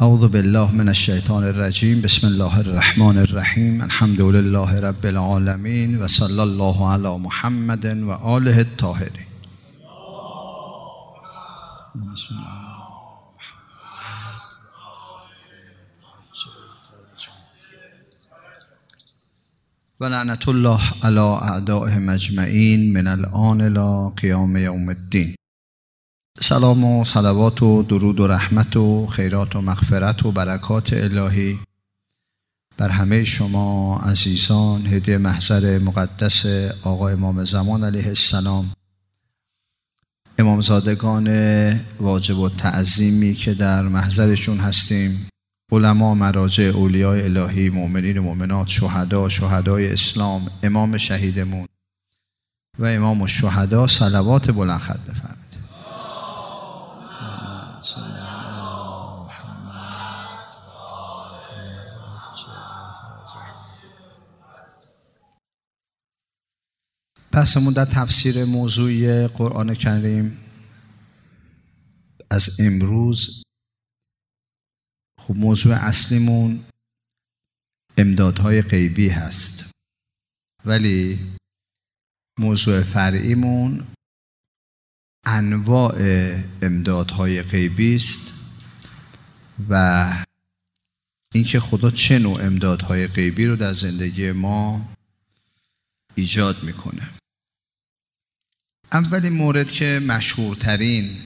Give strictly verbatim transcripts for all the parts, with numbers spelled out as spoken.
اعوذ بالله من الشیطان الرجیم. بسم الله الرحمن الرحیم. الحمد لله رب العالمین و صلی الله علی محمد و آله الطاهرین. و لعنت الله علی اعدائهم اجمعین من الآن الی قیام یوم الدین. سلام و صلوات و درود و رحمت و خیرات و مغفرت و برکات الهی بر همه شما عزیزان، هدیه محضر مقدس آقا امام زمان علیه السلام، امامزادگان واجب و تعظیمی که در محضرشون هستیم، علما، مراجع، اولیاء الهی، مؤمنین و مؤمنات، شهدا، شهدای اسلام، امام شهیدمون و امام الشهدا، صلوات بلند خط بفرمایید. بحثمون در تفسیر موضوعی قرآن کریم از امروز، خب موضوع اصلیمون امدادهای غیبی هست، ولی موضوع فرعیمون انواع امدادهای غیبی است و اینکه خدا چه نوع امدادهای غیبی رو در زندگی ما ایجاد میکنه. اولین مورد که مشهورترین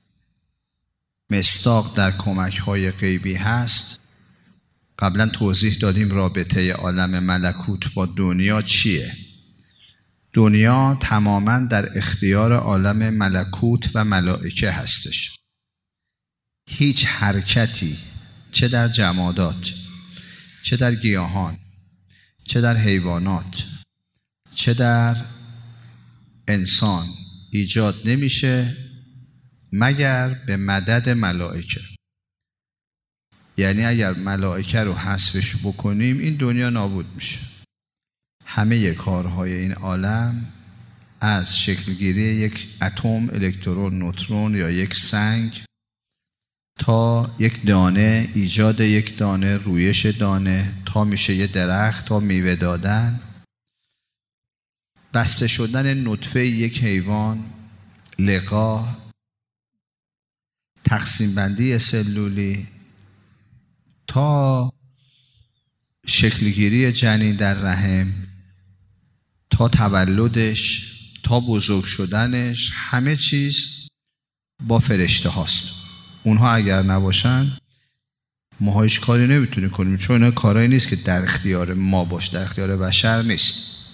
مصداق در کمک‌های غیبی هست، قبلا توضیح دادیم رابطه عالم ملکوت با دنیا چیه. دنیا تماما در اختیار عالم ملکوت و ملائکه هستش. هیچ حرکتی چه در جمادات، چه در گیاهان، چه در حیوانات، چه در انسان ایجاد نمیشه مگر به مدد ملائکه. یعنی اگر ملائکه رو حذفش بکنیم این دنیا نابود میشه. همه کارهای این عالم از شکلگیری یک اتم، الکترون، نوترون یا یک سنگ تا یک دانه، ایجاد یک دانه، رویش دانه تا میشه یه درخت، تا میوه دادن، بسته شدن نطفه یک حیوان، لقاح، تقسیم بندی سلولی تا شکلگیری جنین در رحم تا تولدش تا بزرگ شدنش، همه چیز با فرشته هاست. اونها اگر نباشن ما هیچ کاری نمیتونیم کنیم، چون اینا کارایی نیست که در اختیار ما باشه، در اختیار بشر نیست.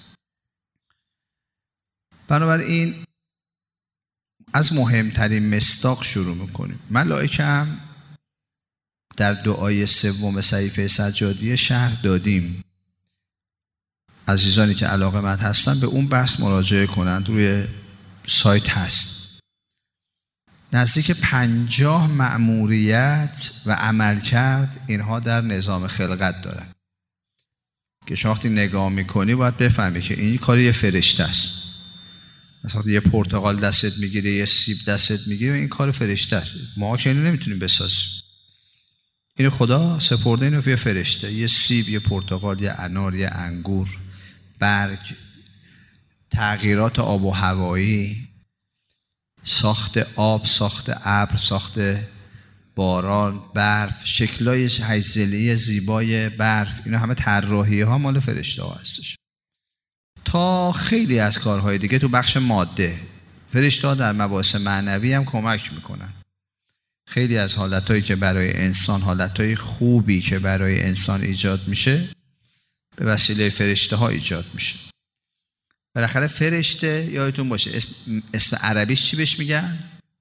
بنابراین از مهمترین مصداق شروع میکنیم. ملائکه هم در دعای سوم صحیفه سجادیه شرح دادیم. عزیزانی که علاقه‌مند هستن به اون بحث مراجعه کنند، روی سایت هست. نزدیک پنجاه مأموریت و عمل کرد اینها در نظام خلقت دارن که شما وقتی نگاه میکنی باید بفهمی که این کار یه فرشته است. مثلا یه پرتقال دستت میگیره، یه سیب دستت میگیره، این کار فرشته است. ما که اینو نمیتونیم بسازیم. اینو خدا سپرده اینو یه فرشته. یه سیب، یه پرتقال، یه انار، یه انگور، برگ، تغییرات آب و هوایی، ساخت آب، ساخت ابر، ساخت باران، برف، شکلای هیزلی زیبای برف، اینا همه طراحی ها مال فرشته ها هستش. تا خیلی از کارهای دیگه تو بخش ماده فرشته ها در مباحث معنوی هم کمک میکنن. خیلی از حالتهایی که برای انسان، حالتهای خوبی که برای انسان ایجاد میشه به وسیله فرشته ها ایجاد میشه. بالاخره فرشته، یادتون باشه اسم, اسم عربیش چی بهش میگن؟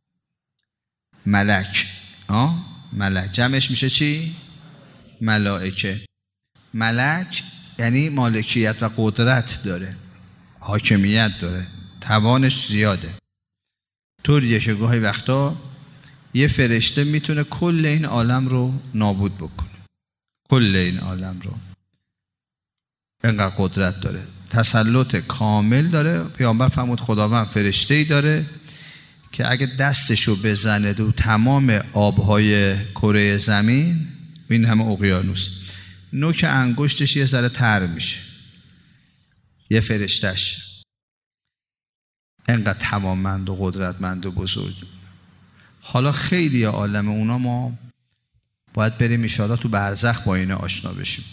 ملک. آه؟ ملک جمعش میشه چی؟ ملائکه. ملک یعنی مالکیت و قدرت داره، حاکمیت داره، توانش زیاده. طوریه که گاهی وقتا یه فرشته میتونه کل این عالم رو نابود بکنه. کل این عالم رو. اینقدر قدرت داره، تسلط کامل داره. پیامبر فرمود خداوند فرشته‌ای داره که اگه دستشو بزنه دو تمام آبهای کره زمین، این همه اقیانوس، نوک انگشتش یه ذره تر میشه، یه فرشتش. انقدر توانمند و قدرتمند و بزرگ. حالا خیلی عالم اونا ما باید بریم ان شاءالله تو برزخ با اینا آشنا بشیم.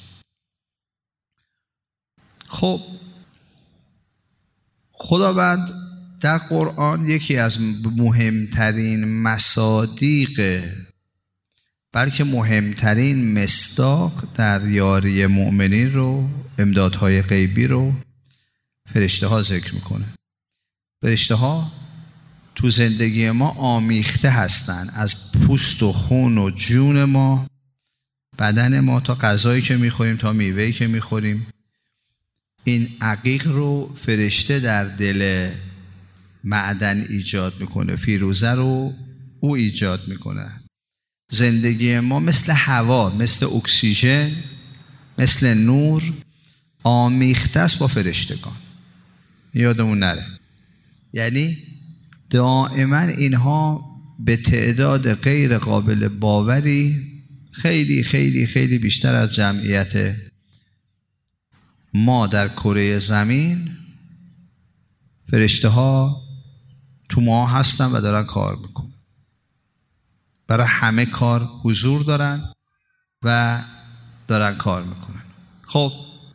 خب خداوند در قرآن یکی از مهمترین مصادیق، بلکه مهمترین مصداق در یاری مؤمنین رو، امدادهای غیبی رو فرشته ها ذکر میکنه. فرشته ها تو زندگی ما آمیخته هستن، از پوست و خون و جون ما، بدن ما، تا غذایی که میخوریم، تا میوه‌ای که میخوریم. این عقیق رو فرشته در دل معدن ایجاد میکنه، فیروزه رو او ایجاد میکنه. زندگی ما مثل هوا، مثل اکسیژن، مثل نور آمیخته است با فرشتگان. یادمون نره. یعنی دائما اینها به تعداد غیر قابل باوری، خیلی خیلی خیلی بیشتر از جمعیت ما در کره زمین، فرشته ها تو ما هستن و دارن کار میکنن. برای همه کار حضور دارن و دارن کار میکنن. خب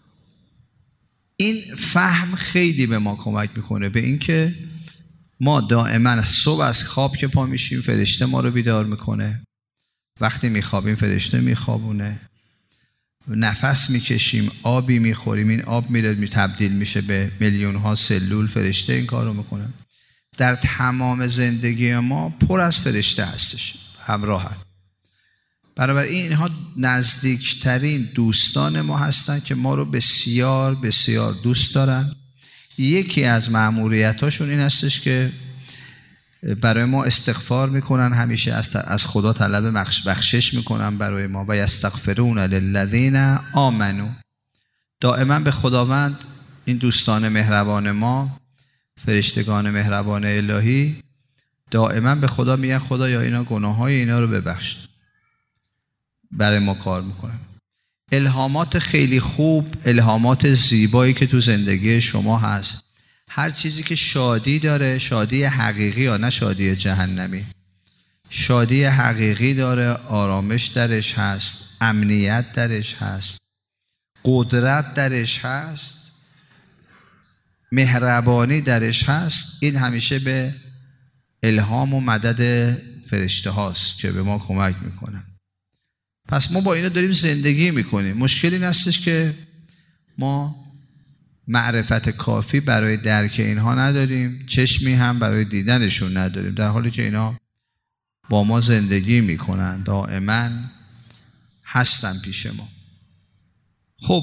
این فهم خیلی به ما کمک میکنه به این که ما دائما صبح از خواب که پا میشیم فرشته ما رو بیدار میکنه، وقتی میخوابیم فرشته میخوابونه، نفس میکشیم، آبی میخوریم، این آب میره می تبدیل میشه به میلیون ها سلول، فرشته این کار رو میکنه. در تمام زندگی ما پر از فرشته هستش، همراهن. برابر این اینها نزدیکترین دوستان ما هستن که ما رو بسیار بسیار دوست دارن. یکی از مأموریتاشون این هستش که برای ما استغفار میکنن، همیشه از خدا طلب بخشش میکنن برای ما. و یستغفرون للذین آمنوا، دائما به خداوند، این دوستان مهربان ما، فرشتگان مهربان الهی، دائما به خدا میگن خدایا اینا گناههای اینا رو ببخش، برای ما کار میکنن. الهامات خیلی خوب، الهامات زیبایی که تو زندگی شما هست، هر چیزی که شادی داره، شادی حقیقی یا نه شادی جهنمی، شادی حقیقی داره، آرامش درش هست، امنیت درش هست، قدرت درش هست، مهربانی درش هست، این همیشه به الهام و مدد فرشته هاست که به ما کمک میکنن. پس ما با اینا داریم زندگی میکنیم. مشکلی این هستش که ما معرفت کافی برای درک اینها نداریم، چشمی هم برای دیدنشون نداریم، در حالی که اینا با ما زندگی میکنن، دائما هستن پیش ما. خب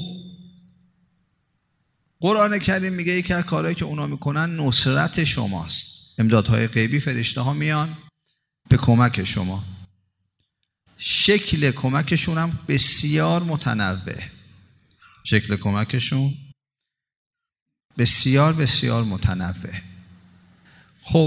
قرآن کریم میگه یکی از کارهایی که اونا میکنن نصرت شماست. امدادهای غیبی، فرشته ها میان به کمک شما. شکل کمکشون هم بسیار متنوع، شکل کمکشون بسیار بسیار متنوع. خب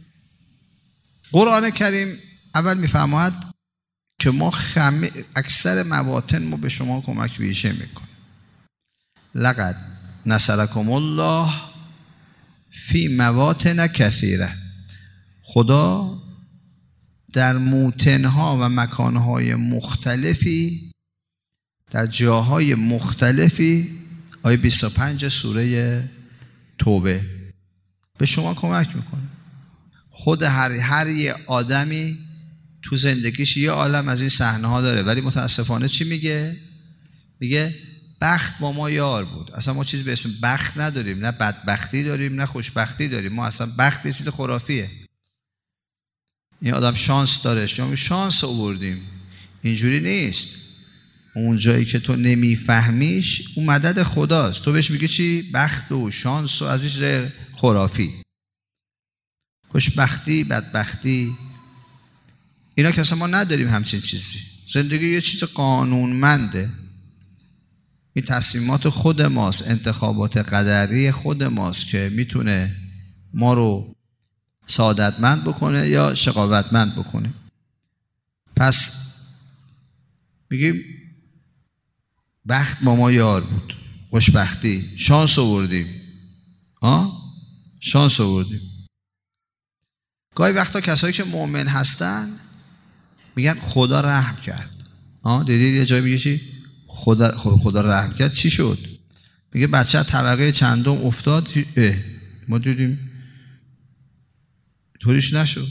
قرآن کریم اول میفرماید که ما خم... اکثر مواطن ما به شما کمک ویژه میکنیم. لقد نصرکم الله فی مواطن کثیره. خدا در موطنها و مکانهای مختلفی، در جاهای مختلفی، آیه بیست و پنج سوره توبه، به شما کمک میکنه. خود هر هر یه آدمی تو زندگیش یه عالم از این صحنه ها داره، ولی متاسفانه چی میگه؟ میگه بخت با ما یار بود. اصلا ما چیز به اسم بخت نداریم، نه بدبختی داریم نه خوشبختی داریم. ما اصلا بخت یه چیز خرافیه. این آدم شانس داره، شما شانس آوردیم. اینجوری نیست. اون جایی که تو نمیفهمیش اون مدد خداست، تو بهش میگی چی؟ بخت و شانس و از این چیز خرافی. خوشبختی، بدبختی، اینا که اصلا ما نداریم همچین چیزی. زندگی یه چیز قانونمنده. این تصمیمات خود ماست، انتخابات قدری خود ماست که میتونه ما رو سعادتمند بکنه یا شقاوتمند بکنه. پس میگیم بخت با ما یار بود، خوشبختی، شانس آوردیم. آه؟ شانس آوردیم. گاهی وقتا کسایی که مؤمن هستن میگن خدا رحم کرد. آه دیدید یه جایی میگه چی؟ خدا خدا رحم کرد. چی شد؟ میگه بچه طبقه چندم افتاد. اه ما دیدیم طوریش نشد.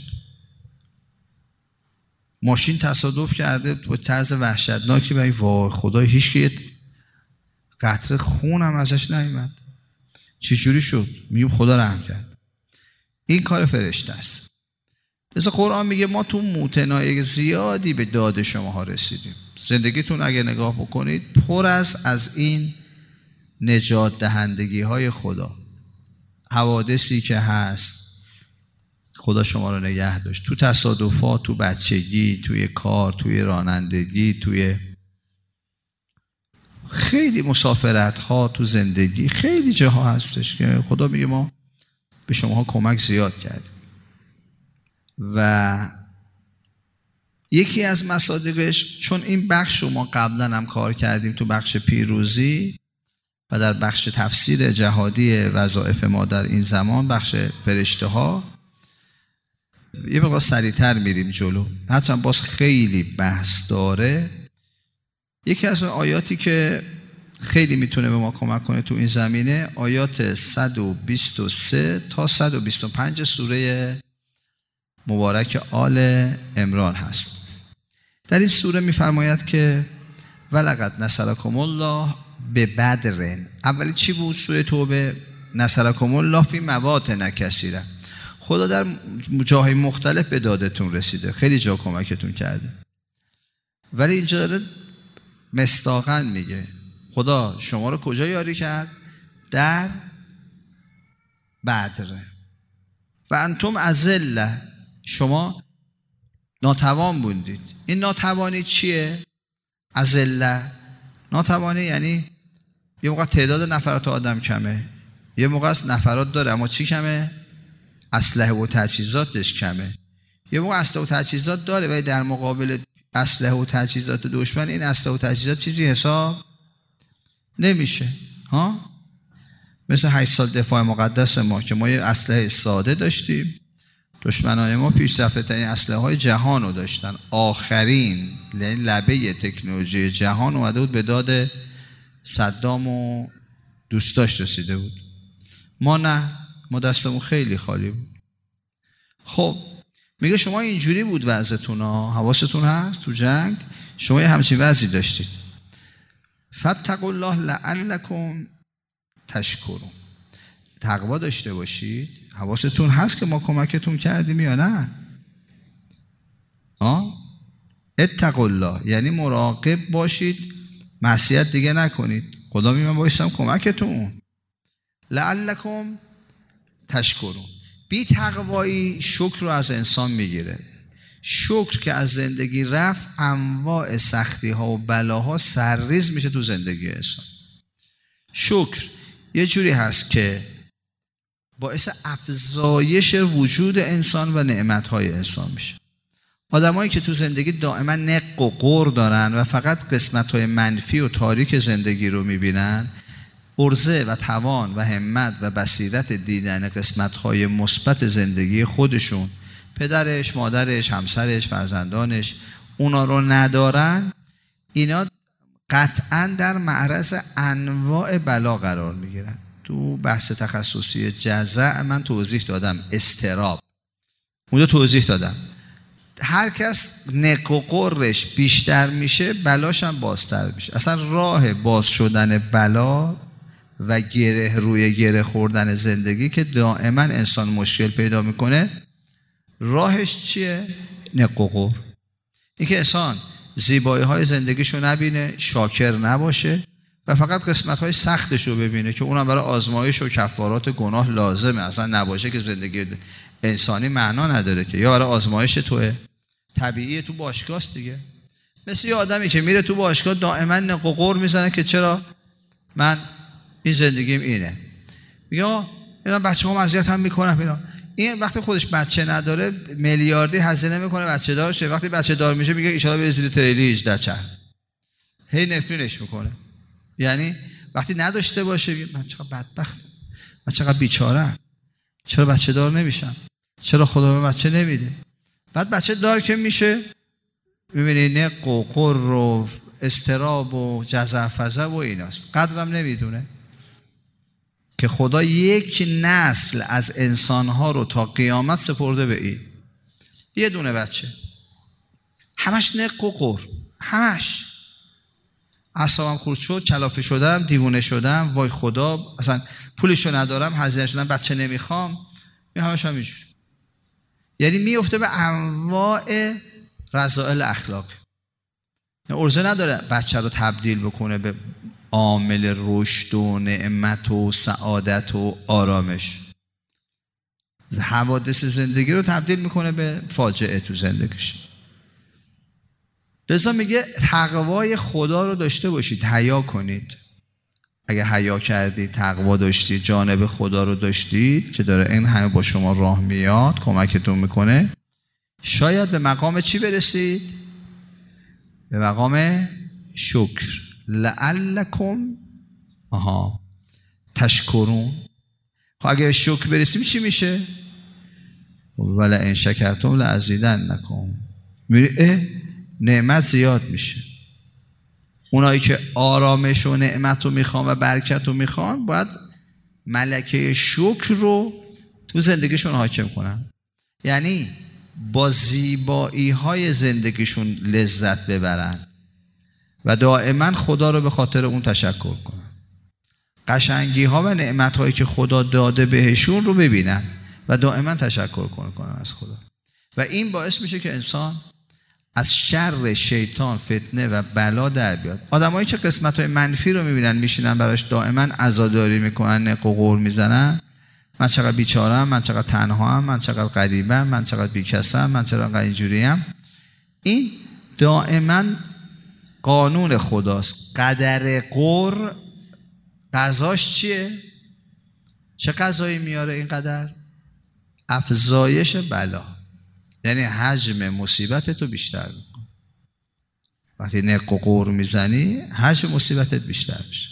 ماشین تصادف کرده با طرز وحشتناکی، ولی وای خدا هیچ که قطره خون هم ازش نیامد. چی جوری شد؟ میگیم خدا رحم کرد. این کار فرشته است. مثل قرآن میگه ما تو متناعی زیادی به داد شماها رسیدیم. زندگیتون اگه نگاه بکنید پر از از این نجات دهندگی های خدا، حوادثی که هست خدا شما رو نگه داشت، تو تصادفات، تو بچگی، توی کار، توی رانندگی، توی خیلی مسافرت ها، تو زندگی خیلی جاها هستش که خدا میگه ما به شماها کمک زیاد کردیم. و یکی از مصادیقش، چون این بخش رو ما قبلا هم کار کردیم تو بخش پیروزی و در بخش تفسیر جهادی وظایف ما در این زمان، بخش فرشته ها، یه مقدار سریعتر میریم جلو، هرچند باز خیلی بحث داره. یکی از اون آیاتی که خیلی میتونه به ما کمک کنه تو این زمینه، آیات صد و بیست و سه تا صد و بیست و پنج سوره مبارک آل عمران هست. در این سوره میفرماید که ولقد نصرکم الله به بدر. اولی چی بود؟ سوره توبه، نصرکم الله فی مواطن کثیره. خدا در جاهای مختلف به دادتون رسیده، خیلی جا کمکتون کرده. ولی اینجا داره مصداقاً میگه خدا شما رو کجا یاری کرد؟ در بدر. و انتم اذله، شما ناتوان بودید. این ناتوانی چیه؟ اذله. ناتوانی یعنی یه موقع تعداد نفرات آدم کمه، یه موقع از نفرات داره اما چی کمه؟ اسلحه و تجهیزاتش کمه. یه موقع اسلحه و تجهیزات داره ولی در مقابل اسلحه و تجهیزات دشمن این اسلحه و تجهیزات چیزی حساب نمیشه. ها؟ مثل هشت سال دفاع مقدس ما که ما یه اسلحه ساده داشتیم، دشمنان ما پیشرفته ترین اسلحه های جهان رو داشتن. آخرین لبه تکنولوژی جهان اومده بود به داد صدام و دوستاش رسیده بود. ما نه، ما دستمون خیلی خالی بود. خب میگه شما اینجوری بود وضعتون ها، حواستون هست تو جنگ شما یه همچین وضعی داشتید. فاتقوا الله لعلکم تشکرون. تقوا داشته باشید. حواستون هست که ما کمکتون کردیم یا نه؟ آه؟ اتقوا الله یعنی مراقب باشید، معصیت دیگه نکنید. خدا میگه من بایستم کمکتون. لعلکم تشکرون. بی تقوایی شکر رو از انسان میگیره. شکر که از زندگی رفت، انواع سختی ها و بلاها سرریز میشه تو زندگی انسان. شکر یه جوری هست که باعث افزایش وجود انسان و نعمتهای انسان میشه. آدمایی که تو زندگی دائما نق و غر دارن و فقط قسمتهای منفی و تاریک زندگی رو میبینن، عرضه و توان و همت و بصیرت دیدن قسمت‌های مثبت زندگی خودشون، پدرش، مادرش، همسرش، فرزندانش، اونا رو ندارن، اینا قطعاً در معرض انواع بلا قرار میگیرن. تو بحث تخصصی جزع من توضیح دادم، اضطراب اونجا توضیح دادم. هر کس نق و قرش بیشتر میشه بلاش هم بازتر میشه. اصلا راه باز شدن بلا و گره روی گره خوردن زندگی که دائما انسان مشکل پیدا میکنه، راهش چیه؟ نق و قر. این که انسان زیبایی های زندگیشو نبینه، شاکر نباشه و فقط قسمت های سختشو ببینه که اونم برای آزمایش و کفارات گناه لازمه. اصلا نباشه که زندگی انسانی معنا نداره که، یا برای آزمایش توه، طبیعیه، تو باشگاهست دیگه. مثل یه آدمی که میره تو باشگاه دائما نق و قر میزنه که چرا من این زندگیم اینه. میگه اینا بچه‌ها اذیت هم میکنن اینا. این وقتی خودش بچه نداره میلیاردی هزینه میکنه بچه دار شه، وقتی بچه دار میشه میگه ان شاءالله بره زیر تریلی هجده چرخ، هی نفرینش میکنه. یعنی وقتی نداشته باشه میگه من چقدر بدبختم، من چقدر بیچاره‌ام، چرا بچه دار نمیشم، چرا خدا به بچه نمیده. بعد بچه دار که میشه میبینی نق و قر و استراب و جزع فزع و ایناست. قدرم نمیدونه که خدا یک نسل از انسانها رو تا قیامت سپرده به این یه دونه بچه، همش نق و قر، همش اعصابم خورد شد، کلافه شدم، دیوونه شدم، وای خدا اصلا پولشو ندارم، هزینه شدم، بچه نمیخوام، این همش هم اینجوری. یعنی میفته به انواع رذائل اخلاقی. یعنی ارزه نداره بچه رو تبدیل بکنه به عامل رشد و نعمت و سعادت و آرامش. حوادث زندگی رو تبدیل میکنه به فاجعه تو زندگیش. لذا میگه تقوای خدا رو داشته باشید، حیا کنید. اگه حیا کردید، تقوا داشتید، جانب خدا رو داشتید که داره این همه با شما راه میاد، کمکتون میکنه، شاید به مقام چی برسید؟ به مقام شکر. لعلکم آها تشکرون. خب اگه شکر برسیم چی میشه؟ ولی ان شکرتم لازیدنکم. میری اه نعمت زیاد میشه. اونایی که آرامش و نعمت رو میخوان و برکت رو میخوان باید ملکه شکر رو تو زندگیشون حاکم کنن. یعنی با زیبایی های زندگیشون لذت ببرن و دائما خدا رو به خاطر اون تشکر کنن. قشنگی ها و نعمت هایی که خدا داده بهشون رو ببینن و دائما تشکر کنن از خدا. و این باعث میشه که انسان از شر شیطان، فتنه و بلا در بیاد. آدمایی که قسمت های منفی رو میبینن میشینن براش دائما عزاداری میکنن، قوقور میزنن، من چقدر بیچارم، من چقدر تنهام، من چقدر غریبم، من چقدر بیکسم، من چقدر اینجوریم. این دائما قانون خداست. قدر قر قضاش چیه؟ چه قضایی میاره این قدر؟ افزایش بلا. یعنی حجم مصیبتت رو بیشتر میکنه. وقتی نق و قور میزنی حجم مصیبتت بیشتر میشه.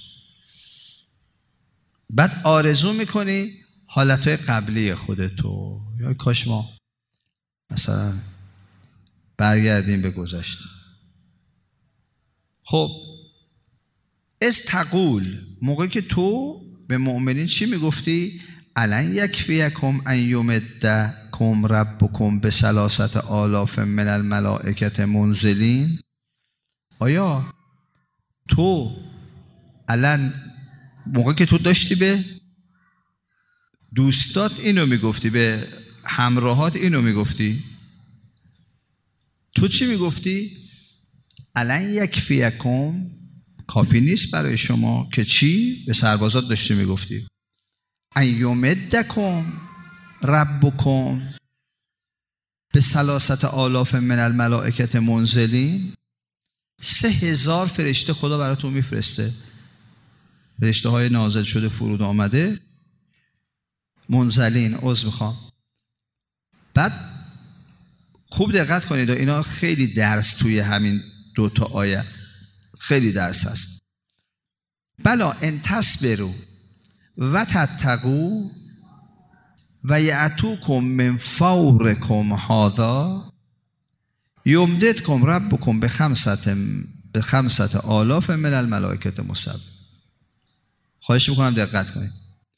بعد آرزو میکنی حالتهای قبلی خودتو، یا کاش ما مثلا برگردیم به گذشته. خب از تقول، موقعی که تو به مؤمنین چی میگفتی؟ الان یکفیکم ان یمدکم ربکم به ثلاثه آلاف من الملائکه منزلین. آیا تو الان موقعی که تو داشتی به دوستات اینو میگفتی، به همراهات اینو میگفتی، تو چی میگفتی؟ الان یکفیکم، کافی نیست برای شما که چی؟ به سربازات داشتی میگفتی ان یمدکم ربکم به ثلاثه آلاف من الملائکه منزلین. سه هزار فرشته خدا براتون میفرسته، فرشته های نازل شده فرود آمده، منزلین عذر میخوام. بعد خوب دقت کنید، اینا خیلی درس توی همین دو تا آیت خیلی درس هست. بلا ان تصبروا و تتقوا و یأتوکم من فورکم هذا یمددکم ربکم به خمسة به خمسة آلاف من الملائکه مسومین. خواهش میکنم دقت کنید.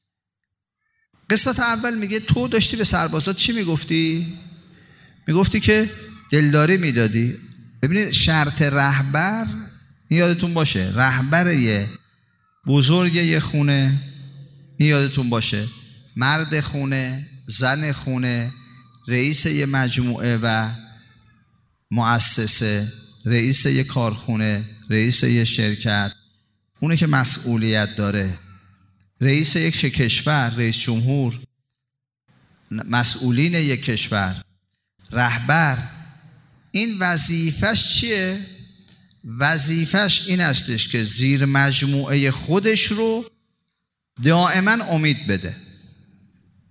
قسمت اول میگه تو داشتی به سربازات چی میگفتی؟ میگفتی که دلداری میدادی. ببینید شرط رهبر، این یادتون باشه، رهبر یه بزرگ یه خونه، این یادتون باشه، مرد خونه، زن خونه، رئیس یه مجموعه و مؤسسه، رئیس یه کارخونه، رئیس یه شرکت، اونه که مسئولیت داره، رئیس یک کشور، رئیس جمهور، مسئولین یک کشور، رهبر، این وظیفش چیه؟ وظیفش این استش که زیر مجموعه خودش رو دائما امید بده.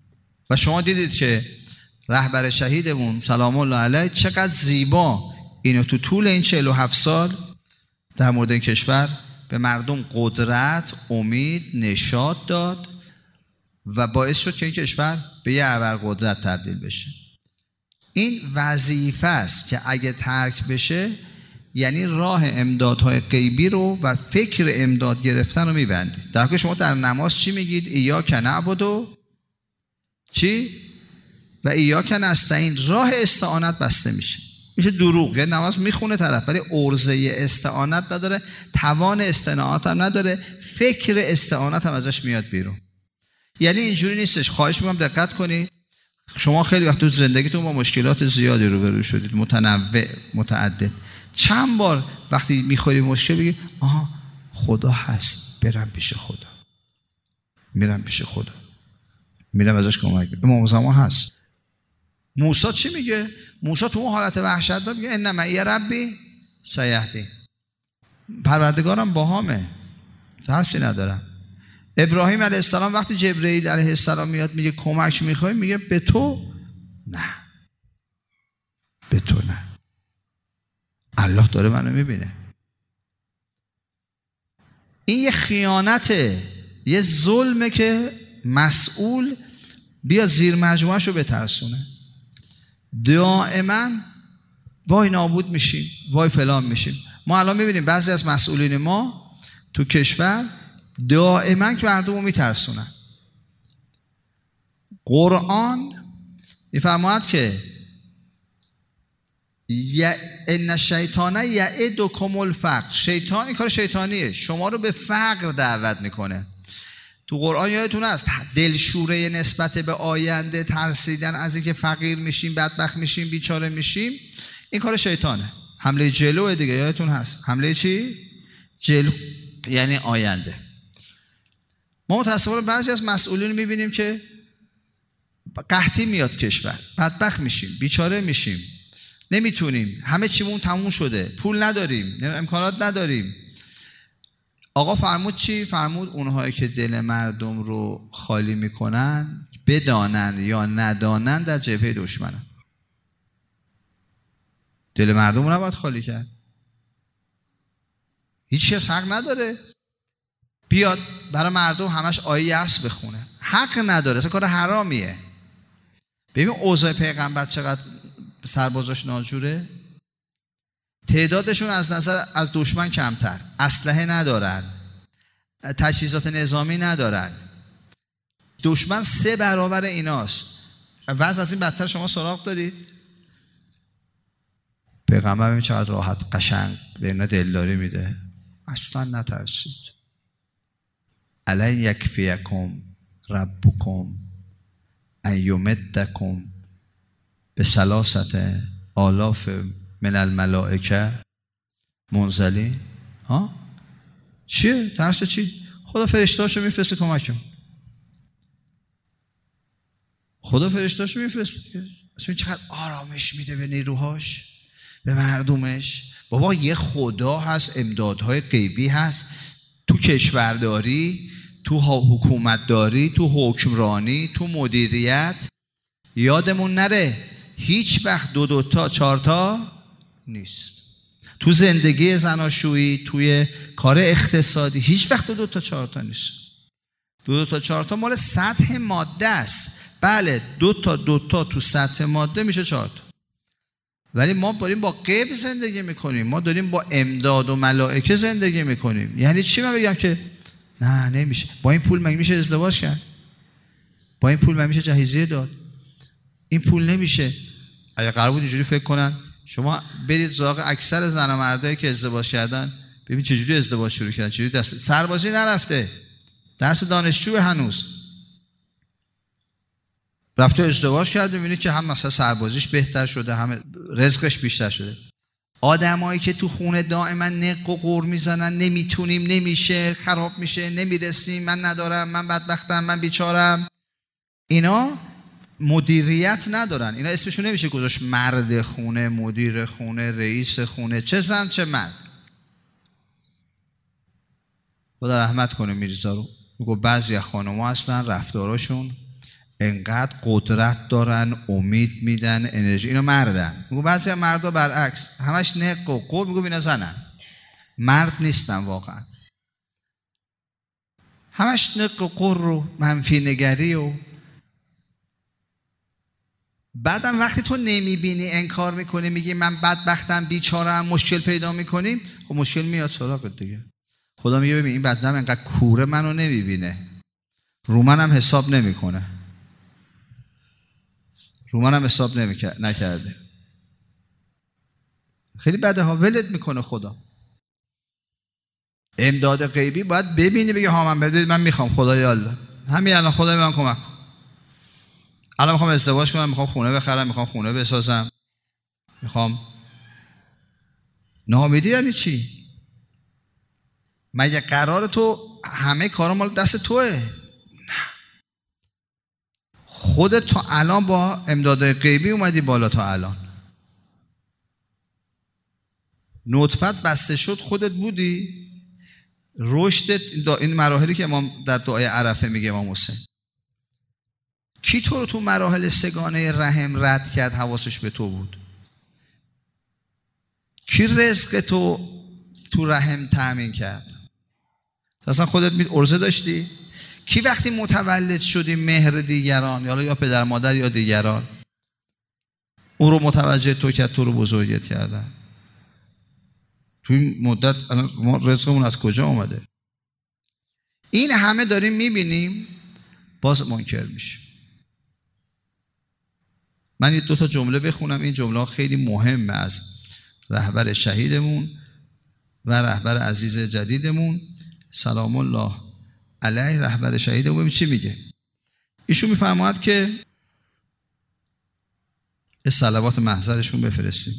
و شما دیدید که رهبر شهیدمون سلام الله علیه چقدر زیبا اینو تو طول این چهل و هفت سال در مورد این کشور به مردم قدرت، امید، نشاط داد و باعث شد که این کشور به یه ابرقدرت تبدیل بشه. این وظیفه است که اگه ترک بشه یعنی راه امدادهای غیبی رو و فکر امداد گرفتن رو میبندید. در حالی شما در نماز چی میگید؟ ایاک نعبد چی؟ و ایاک نستعین. راه استعانت بسته میشه، میشه دروغ. یعنی نماز میخونه طرف ولی عرضه استعانت نداره، توان استعانت هم نداره، فکر استعانت هم ازش میاد بیرون. یعنی اینجوری نیستش. خواهش میکنم دقت کنید. شما خیلی وقت تو زندگیتون با مشکلات زیادی روبرو شدید، متنوع، متعدد. چند بار وقتی میخوری مشکل بگی آها خدا هست، برم پیش خدا، میرم پیش خدا، میرم ازش کمک. امام زمان هست. موسی چی میگه؟ موسی تو اون حالت وحشت دار میگه ان معی ربی سیهدین، پروردگارم باهامه، ترسی ندارم. ابراهیم علیه السلام وقتی جبرئیل علیه السلام میاد میگه کمک میخوای، میگه به تو نه، به تو نه، الله داره منو میبینه. این یه خیانته، یه ظلمه که مسئول بیا زیر مجموعهشو بترسونه. دائما وای نابود میشیم، وای فلان میشیم. ما الان میبینیم بعضی از مسئولین ما تو کشور دائما که مردم رو میترسونن. قرآن میفرماید که ان الشیطان یعدکم الفقر، شیطان، این کار شیطانیه، شما رو به فقر دعوت میکنه. تو قرآن یادتون هست دلشوره نسبت به آینده، ترسیدن از اینکه فقیر میشیم، بدبخت میشیم، بیچاره میشیم، این کار شیطانه. حمله جلوه دیگه، یادتون هست حمله چی؟ جلو، یعنی آینده. ما متاسفانه بعضی از مسئولین میبینیم که قحطی میاد کشور، بدبخت میشیم، بیچاره میشیم، نمیتونیم، همه چیمون تموم شده، پول نداریم، امکانات نداریم. آقا فرمود چی؟ فرمود اونهایی که دل مردم رو خالی میکنن بدانن یا ندانن در جبهه دشمنن. دل مردم رو نباید خالی کرد. هیچ کس حق نداره بیاد برای مردم همش آیه یأس بخونه، حق نداره، اصلا کار حرامیه. ببین اوضاع پیغمبر چقدر سربازاش ناجوره، تعدادشون از نظر از دشمن کمتر، اسلحه ندارن، تجهیزات نظامی ندارن، دشمن سه برابر ایناست. وضع از این بدتر شما سراغ دارید؟ پیغمبر ببین چقدر راحت قشنگ به اینا دلداری میده، اصلا نترسید. الین یکفیکم ربکم ان یمدکم به ثلاثه آلاف من الملائکه منزلین. ها چیه؟ ترس چی؟ خدا فرشتاشو میفرسته کمکم. خدا فرشتاشو میفرسته. اصلا چقدر آرامش میده به نیروهاش، به مردمش. بابا یه خدا هست، امدادهای غیبی هست تو کشورداری، تو حکومتداری، تو حکمرانی، تو مدیریت. یادمون نره هیچ وقت دو دوتا چارتا نیست. تو زندگی زناشویی، توی کار اقتصادی هیچ وقت دو دوتا چارتا نیست. دو دوتا چارتا مال سطح ماده است. بله دو تا دو تا تو سطح ماده میشه چارتا، ولی ما داریم با غیب زندگی میکنیم، ما داریم با امداد و ملائکه زندگی میکنیم. یعنی چی؟ من بگم که نه نمیشه، با این پول مگه میشه ازدواج کرد؟ با این پول مگه میشه جهیزیه داد؟ این پول نمیشه. اگه قرار بود اینجوری فکر کنن، شما برید سراغ اکثر زن و مردایی که ازدواج کردن، ببین چجوری ازدواج شروع کردن، چجوری دست سربازی نرفته، درس دانشجو هنوز رفته ازدواج کرده، میبینید که هم مثلا سربازیش بهتر شده، هم رزقش بیشتر شده. آدمایی که تو خونه دائما نق و قور میزنن، نمیتونیم، نمیشه، خراب میشه، نمیرسیم، من ندارم، من بدبختم، من بیچارم، اینا مدیریت ندارن. اینا اسمشون نمیشه گذاشت مرد خونه، مدیر خونه، رئیس خونه، چه زن چه مرد. خدا رحمت کنه میرزا رو. میگه بعضی از خانم‌ها هستن رفتاراشون انقدر قدرت دارن، امید میدن، انرژی. اینا مردن. میگو بعضی مردا برعکس همش نق و قول، میگو اینا زنن، مرد نیستن واقعا، همش نق و قر و منفی نگری. و بعدم وقتی تو نمیبینی انکار میکنی، میگی من بدبختم، بیچاره‌ام، مشکل پیدا میکنیم، خب مشکل میاد سراغت دیگه. خدا میگه ببین این بدبختم انقدر کوره منو نمیبینه، رو منم حساب نمیکنه، رو منم حساب نکرده. خیلی بده ها، ولت میکنه خدا. امداد غیبی باید ببینی، بگی ها من بدید، من میخوام خدای الله، همین الان خدای من کمک کن، الان میخوام ازدواج کنم، میخوام خونه بخرم، میخوام خونه بسازم، میخوام. ناامیدی یعنی چی؟ مگه قرار تو همه کارا مال دست توه؟ نه، خودت تا الان با امداد غیبی اومدی بالا، تا الان نطفت بسته شد خودت بودی، رشدت این مراحلی که امام در دعای عرفه میگه امام حسین، کی تو رو تو مراحل سگانه رحم رد کرد، حواسش به تو بود؟ کی رزق تو تو رحم تامین کرد؟ اصلا خودت می ارزه داشتی؟ کی وقتی متولد شدی مهر دیگران، یا یا پدر مادر یا دیگران، اون رو متوجه تو کرد، تو رو بزرگت کردن؟ تو این مدت ما رزقمون از کجا اومده؟ این همه داریم میبینیم، باز منکر میشیم. من یه دو تا جمله بخونم، این جمله خیلی مهمه از رهبر شهیدمون و رهبر عزیز جدیدمون سلام الله علیه، رهبر شهیدمون. ببین چی میگه. ایشون میفرماید که صلوات محضرشون بفرستیم.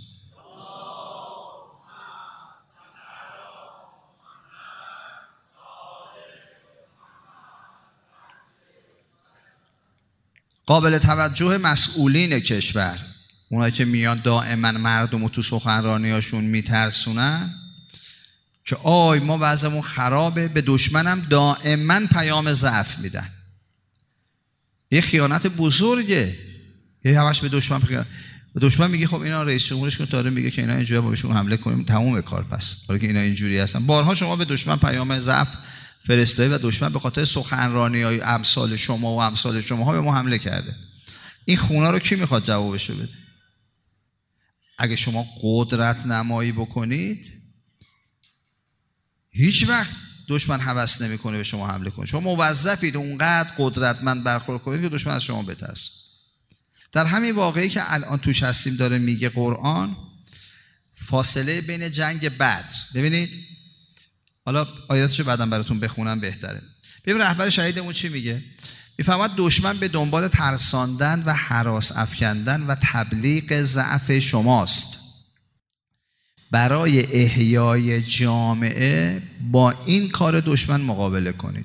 قابل توجه مسئولین کشور، اونایی که میان دائما مردم رو تو سخنرانیاشون میترسونن که آی ما وضعمون خرابه، به دشمنم دائما پیام ضعف میدن. یه خیانت بزرگه. یه همش به دشمن پیام. به دشمن میگه خب اینا رئیس جمهورش که داره میگه که اینا اینجوری با بهشون حمله کنیم، تموم کار. پس برای که اینا اینجوری هستن، بارها شما به دشمن پیام ضعف فرستادید و دشمن به خاطر سخنرانی‌های امثال شما و امثال شماها به ما حمله کرده. این خونا رو کی میخواد جوابشو بده؟ اگه شما قدرت نمایی بکنید، هیچ وقت دشمن هوس نمیکنه به شما حمله کنه. شما موظفید اونقدر قدرتمند برخورد کنید که دشمن از شما بترسه. در همین واقعی که الان توش هستیم داره میگه قرآن، فاصله بین جنگ بدر، ببینید حالا آیاتشو بعدم براتون بخونم بهتره. ببین رهبر شهیدمون چی میگه. میفهمد دشمن به دنبال ترساندن و هراس افکندن و تبلیغ ضعف شماست. برای احیای جامعه با این کار دشمن مقابله کنید.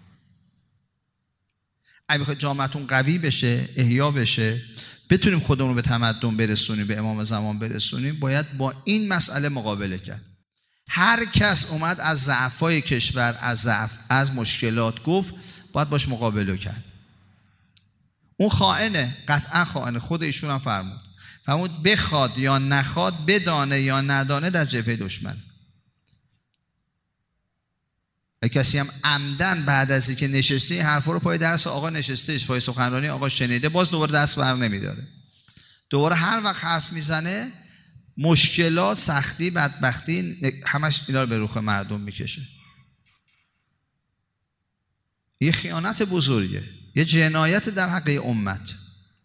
اگه بخواید جامعتون قوی بشه، احیا بشه، بتونیم خودمون رو به تمدن برسونیم، به امام زمان برسونیم، باید با این مسئله مقابله کرد. هر کس اومد از ضعف‌های کشور، از ضعف، از مشکلات گفت، باید باش مقابله کرد. اون خائنه، قطعا خائنه. خود ایشون هم فرمود فرمود بخواد یا نخواد، بدانه یا ندانه در جبهه دشمن. اگه کسی هم عمدن بعد از اینکه نشسته این حرفا رو پای درس آقا نشستهش، پای سخنرانی آقا شنیده، باز دوباره دست بر نمیداره، دوباره هر وقت حرف میزنه مشکلات، سختی، بدبختی، همش اینا رو به روخ مردم میکشه. یه خیانت بزرگه، یه جنایت در حق امت.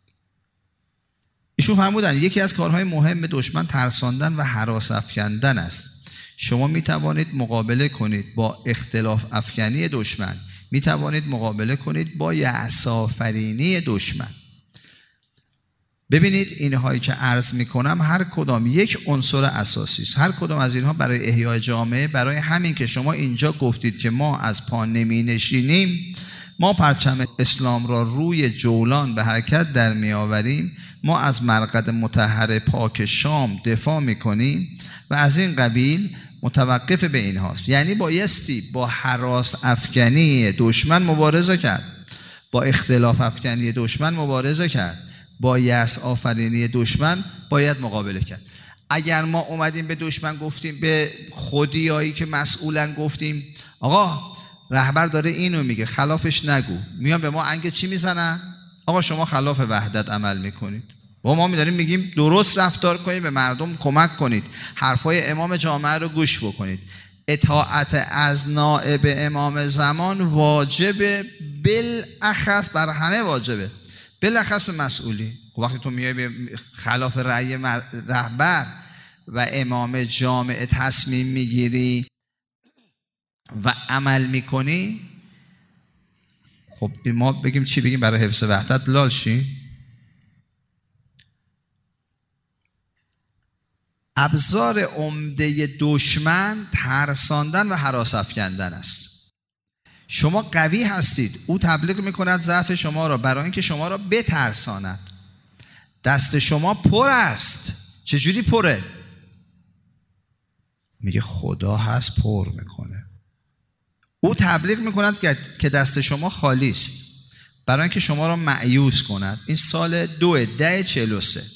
ایشون فرمودن یکی از کارهای مهم دشمن ترساندن و هراس افکندن است. شما می توانید مقابله کنید با اختلاف افکنی دشمن، می توانید مقابله کنید با یأس آفرینی دشمن. ببینید اینهایی که عرض می کنم هر کدام یک عنصر اساسی است. هر کدام از اینها برای احیای جامعه، برای همین که شما اینجا گفتید که ما از پا نمی نشینیم، ما پرچم اسلام را روی جولان به حرکت در می آوریم، ما از مرقد مطهر پاک شام دفاع می کنیم و از این قبیل متوقف به این هاست. یعنی بایستی با هراس افکنی دشمن مبارزه کرد، با اختلاف افکنی دشمن مبارزه کرد، با یأس آفرینی دشمن باید مقابله کرد. اگر ما اومدیم به دشمن گفتیم، به خودیایی که مسئولن گفتیم آقا رهبر داره اینو میگه خلافش نگو، میان به ما انگ چی میزنن؟ آقا شما خلاف وحدت عمل میکنید. با ما میداریم میگیم درست رفتار کنید، به مردم کمک کنید، حرفای امام جامعه رو گوش بکنید. اطاعت از نائب امام زمان واجبه، بالاخص بر همه واجبه، بالاخص به مسئولی. وقتی تو میای به خلاف رأی رهبر و امام جامعه تصمیم میگیری و عمل میکنی، خب ما بگیم چی بگیم برای حفظ وحدت؟ لال شی. ابزار عمده دشمن ترساندن و هراس افکندن است. شما قوی هستید، او تبلیغ میکند ضعف شما را برای اینکه شما را بترساند. دست شما پر است. چجوری پره؟ میگه خدا هست پر میکنه. او تبلیغ میکند که دست شما خالی است برای اینکه شما را مایوس کند. این سال دو ده چهل و سه.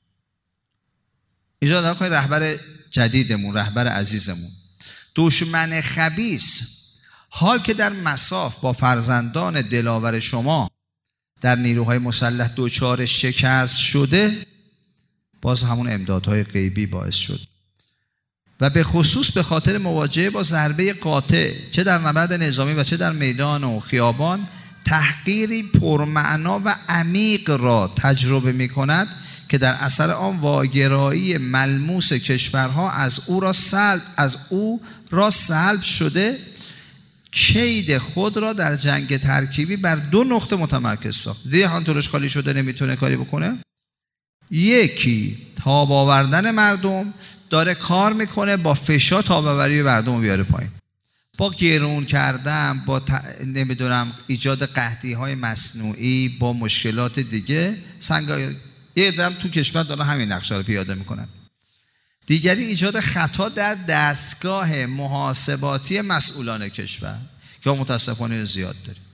اینجا نگاه کنید، رهبر جدیدمون، رهبر عزیزمون، دشمن خبیث حال که در مصاف با فرزندان دلاور شما در نیروهای مسلح دوچار شکست شده، باز همون امدادهای غیبی باعث شد و به خصوص به خاطر مواجهه با ضربه قاطع چه در نبرد نظامی و چه در میدان و خیابان تحقیری پرمعنا و عمیق را تجربه می کند که در اثر آن واگرایی ملموس کشورها از او را سلب از او را سلب شده، کید خود را در جنگ ترکیبی بر دو نقطه متمرکز ساخت. دیگه هانتورش خالی شده نمیتونه کاری بکنه. یکی تاب آوردن مردم، داره کار میکنه با فشار تاب آوری مردم رو بیاره پایین، با گرون کردن، با ت... نمیدونم ایجاد قحطی های مصنوعی، با مشکلات دیگه. سنگ یه دم تو کشور داره همین نقشه رو پیاده میکنن. دیگری ایجاد خطا در دستگاه محاسباتی مسئولان کشور که متاسفانه زیاد داریم.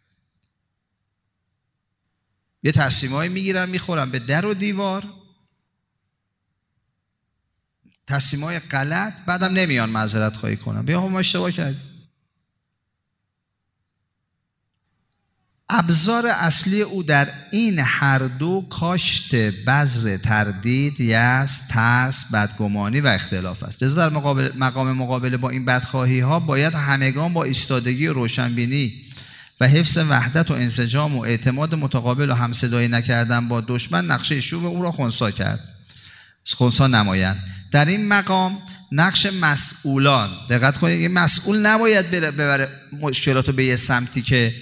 یه تصمیمایی میگیرن میخورن به در و دیوار، تصمیمای غلط، بعدم نمیان معذرت خواهی کنن، بیا ما اشتباه کردیم. ابزار اصلی او در این هر دو کاشت بذر تردید، یأس، ترس، بدگمانی و اختلاف است. لذا در مقابل مقام مقابله با این بدخواهی ها باید همگان با ایستادگی و روشنبینی و حفظ وحدت و انسجام و اعتماد متقابل و همصدایی نکردن با دشمن نقشه شوب او را خنثی کرد، خنثی نمایند. در این مقام نقش مسئولان، دقت کنید، این مسئول نباید ببره مشکلات رو به یه سمتی که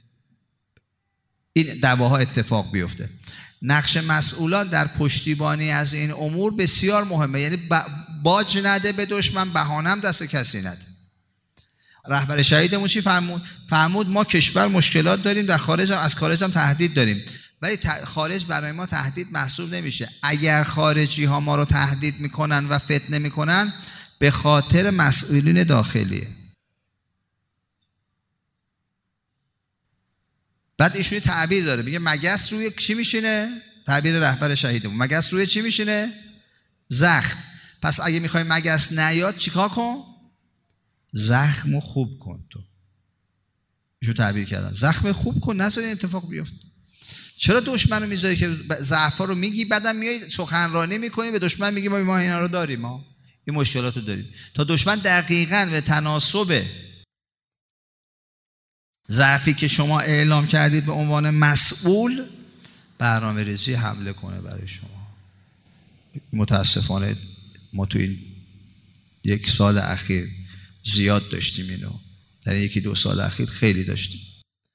این دعواها اتفاق بیفته. نقش مسئولان در پشتیبانی از این امور بسیار مهمه. یعنی باج نده به دشمن، بهانه هم دست کسی نده. رهبر شهیدمون چی فرمود؟ فرمود ما کشور مشکلات داریم، در خارج هم از خارج هم تهدید داریم، ولی خارج برای ما تهدید محسوب نمیشه. اگر خارجی ها ما رو تهدید میکنن و فتنه میکنن، به خاطر مسئولین داخلیه. بعد ایشون تعبیر داره، میگه مگس روی چی میشینه؟ تعبیر رهبر شهیدمون، مگس روی چی میشینه؟ زخم. پس اگه میخوای مگس نیاد چیکار کن؟ زخمو خوب کن. تو ایشون تعبیر کردن زخم خوب کن، نذار این اتفاق بیفته. چرا دشمن رو میذاری که ضعفا رو میگی، بعدم میای سخنرانی میکنی به دشمن میگی ما ما اینا رو داریم، ما این مشکلات رو داریم، تا دشمن دقیقاً به تناسب ضعفی که شما اعلام کردید به عنوان مسئول برنامه ریزی حمله کنه برای شما. متاسفانه ما تو این یک سال اخیر زیاد داشتیم اینو، در یکی دو سال اخیر خیلی داشتیم.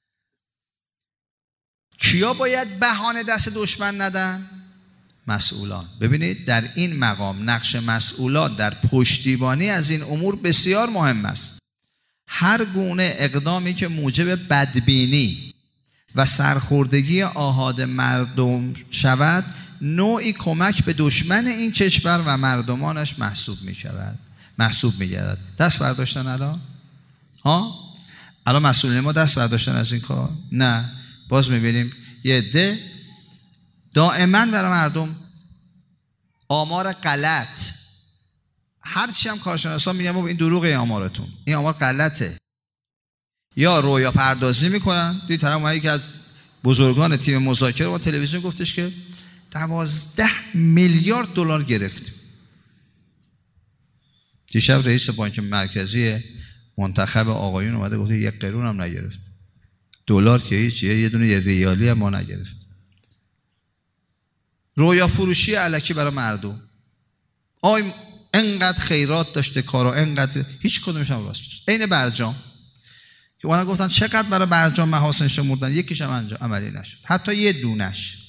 کیا باید بهانه دست دشمن ندن؟ مسئولان. ببینید در این مقام نقش مسئولان در پشتیبانی از این امور بسیار مهم است. هر گونه اقدامی که موجب بدبینی و سرخوردگی آحاد مردم شود، نوعی کمک به دشمن این کشور و مردمانش محسوب می شود، محسوب می گردد. دست برداشتن الان؟ ها؟ الان مسئولین ما دست برداشتن از این کار؟ نه. باز میبینیم یه عده دائما برای مردم آمار غلط، هر چی هم کارشناسان میگن بابا این دروغه آمارتون، این آمار غلطه، یا رویا پردازی میکنن. دید طرف ما یکی از بزرگان تیم مذاکره با تلویزیون گفتش که دوازده میلیارد دلار گرفتیم. دیشب رئیس بانک مرکزی منتخب آقایون اومده گفته یک قرون هم نگرفت. دلار که هیچیه، یه دونه یه ریالی هم ما نگرفت. رویا فروشی الکی برای مردم. آی انقدر خیرات داشته کارا، انقدر، هیچ کدومش هم راست نیست. عین برجام که اونا گفتن چقدر برای برجام محاسن شمردن، یکیش هم انجام عملی نشد، حتی یه دونش.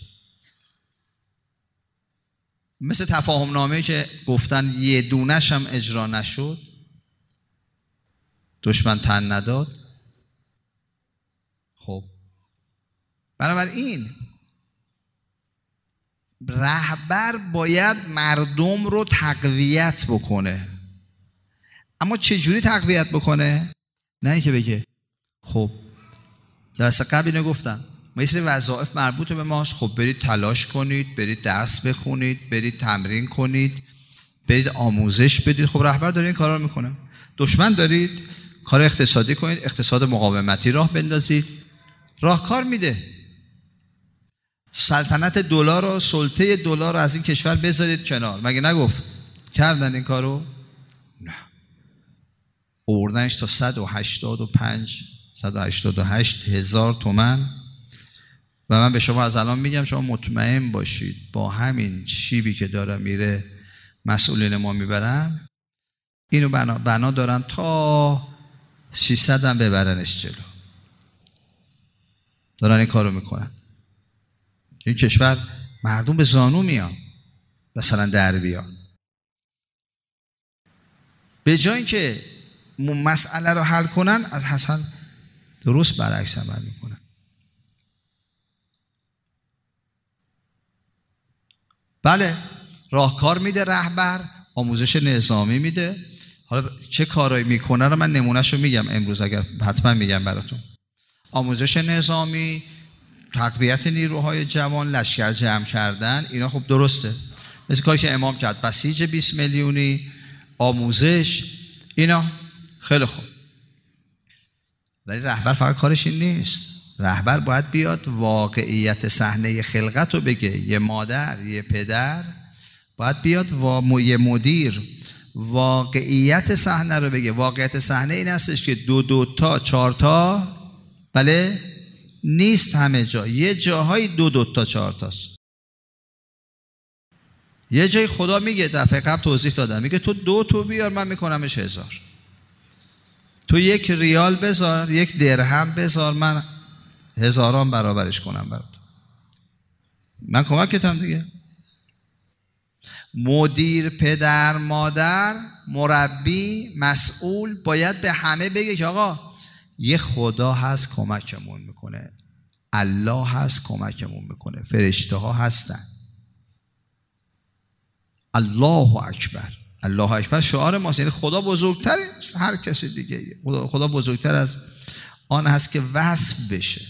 مثل تفاهم نامه که گفتن یه دونش هم اجرا نشد، دشمن تن نداد. خب بنابراین رهبر باید مردم رو تقویت بکنه. اما چه جوری تقویت بکنه؟ نه اینکه بگه خب درس قبل اینو گفتم ما یه سری وظایف مربوط به ماست، خب برید تلاش کنید، برید درس بخونید، برید تمرین کنید، برید آموزش بدید. خب رهبر داره این کارا رو میکنه. دشمن دارید کار اقتصادی کنید، اقتصاد مقاومتی راه بندازید، راهکار میده. سلطنت دلار و سلطه دلار رو از این کشور بذارید کنار. مگه نگفت کردن این کارو؟ نه، آوردنش تا صد و هشتاد و پنج صد و هشتاد و هشت هزار تومان. و من به شما از الان میگم شما مطمئن باشید با همین شیبی که داره میره مسئولین ما میبرن، اینو بنا, بنا دارن تا سیصد هم ببرنش جلو. دارن این کارو میکنن. این کشور مردم به زانو میان مثلا در بیان، به جای که مسئله رو حل کنن از حسن درست برعکس عمل میکنن. بله راهکار میده رهبر، آموزش نظامی میده. حالا چه کارایی میکنه رو من نمونهشو میگم امروز، اگر حتما میگم براتون. آموزش نظامی، تقویت نیروهای جوان، لشکر جمع کردن، اینا خب درسته. مثل کاری که امام کرد، بسیج بیست میلیونی، آموزش، اینا خیلی خوب. ولی رهبر فقط کارش این نیست. رهبر باید بیاد واقعیت صحنه خلقت رو بگه. یه مادر، یه پدر باید بیاد و یه مدیر واقعیت صحنه رو بگه. واقعیت صحنه این هستش که دو دو تا چهار تا، بله نیست همه جا، یه جاهای دو دو تا چهار تاست. یه جای خدا میگه، دفعه قبل توضیح دادم، میگه تو دو تو بیار من میکنمش هزار. تو یک ریال بذار، یک درهم بذار، من هزاران برابرش کنم برات. من کمکتم دیگه. مدیر، پدر، مادر، مربی، مسئول باید به همه بگه که آقا یه خدا هست کمکمون میکنه، الله هست کمکمون میکنه، فرشته ها هستن. الله اکبر. الله اکبر شعار ماست، یعنی خدا بزرگتر از هر کسی دیگه. خدا, خدا بزرگتر از آن هست که وصف بشه.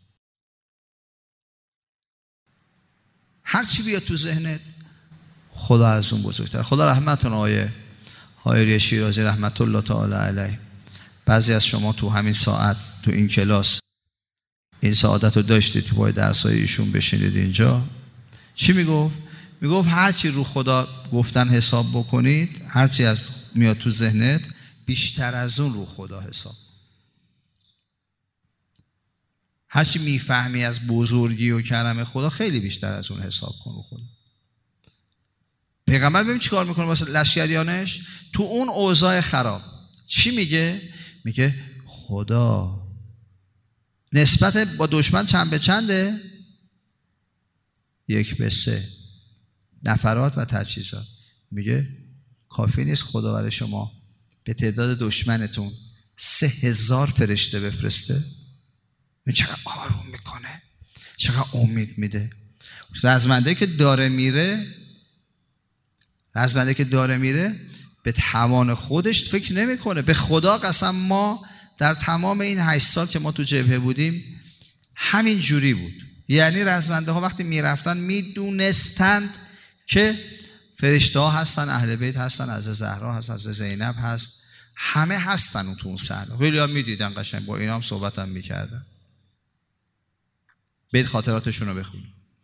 هر چی بیاد تو ذهنت خدا از اون بزرگتر. خدا رحمتون آقای حایری شیرازی رحمت الله تعالی علیه. بعضی از شما تو همین ساعت تو این کلاس این سعادت رو داشتید که باید درسای ایشون بشینید اینجا. چی میگفت؟ میگفت هر چی رو خدا گفتن حساب بکنید، هر چی از میاد تو ذهنت بیشتر از اون رو خدا حساب. هر چی میفهمی از بزرگی و کرم خدا خیلی بیشتر از اون حساب کن رو خدا. پیغمبر ببین چی کار میکنه واسه لشکریانش تو اون اوضاع خراب. چی میگه؟ میگه خدا نسبت با دشمن چند به چنده؟ یک به سه نفرات و تجهیزات. میگه کافی نیست خدا برای شما به تعداد دشمنتون سه هزار فرشته بفرسته؟ چقدر آروم میکنه، چقدر امید میده. رزمنده که داره میره رزمنده که داره میره به توان خودش فکر نمیکنه. به خدا قسم ما در تمام این هشت سال که ما تو جبهه بودیم همین جوری بود. یعنی رزمنده ها وقتی میرفتن میدونستند که فرشته ها هستن، اهل بیت هستن، از زهرا هست، از زینب هست، همه هستن اون تو اون صحنه. خیلی ها میدیدن قشنگ، با اینا هم صحبت هم میکردن. بیت خاطراتشون رو بخون.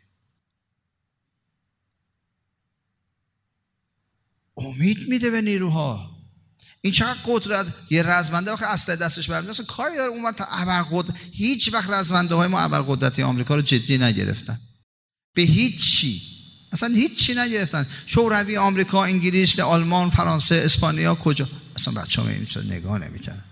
امید میده به نیروها. این چقدر قدرت. یه رزمنده وقتی اسلحه دستش برمیاد اصلا کاری داره اونور تا ابرقدرت. هیچ وقت رزمنده های ما ابرقدرتی آمریکا رو جدی نگرفتن، به هیچ چی، اصلا هیچ چی نگرفتن. شوروی، آمریکا، انگلیس، آلمان، فرانسه، اسپانیا، کجا اصلا بچه‌ها این چیزا نگاه نمی‌کردن.